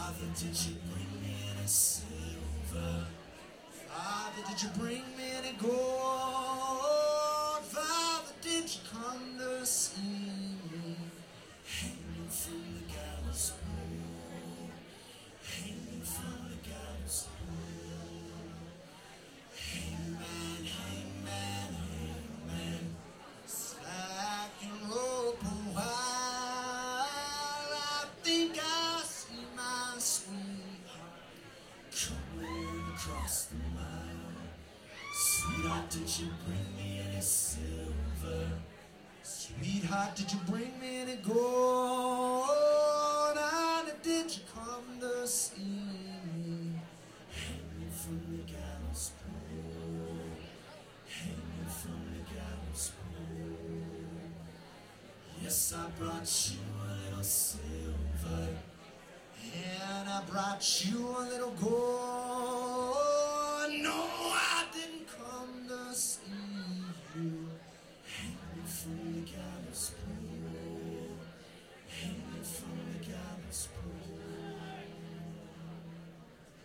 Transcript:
Father, did you bring me any silver? Father, did you bring me any gold? Father, did you come to see me? Hanging from the gallows pole, hanging from the gallows pole. Hangman, hangman, hangman, slack and rope a while. I think I see my sweetheart coming across the mile. Sweetheart, did you bring me any silver? Sweetheart, did you bring me any gold? Honey, did you come to see me? Hanging from the gallows pole, hanging from the gallows pole. Yes, I brought you a little silver, and I brought you a little gold. No, I didn't come to see you. Hanging from the gallows pole, hanging from the gallows pole.